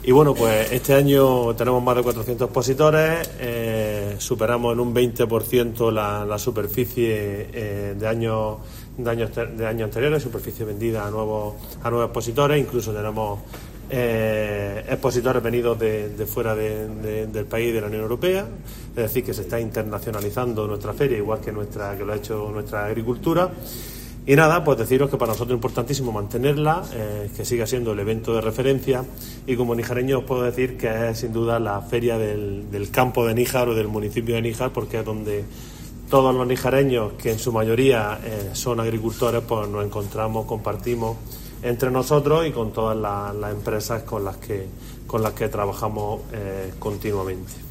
Y bueno, pues este año tenemos más de 400 expositores, superamos en un 20% la superficie de años anteriores, superficie vendida a nuevos expositores. Incluso tenemos expositores venidos de fuera del país, de la Unión Europea, es decir, que se está internacionalizando nuestra feria, igual que lo ha hecho nuestra agricultura. Y nada, pues deciros que para nosotros es importantísimo mantenerla, que siga siendo el evento de referencia, y como nijareño os puedo decir que es sin duda la feria del campo de Níjar o del municipio de Níjar, porque es donde todos los nijareños, que en su mayoría son agricultores, pues nos encontramos, compartimos entre nosotros y con todas las empresas con las que trabajamos continuamente.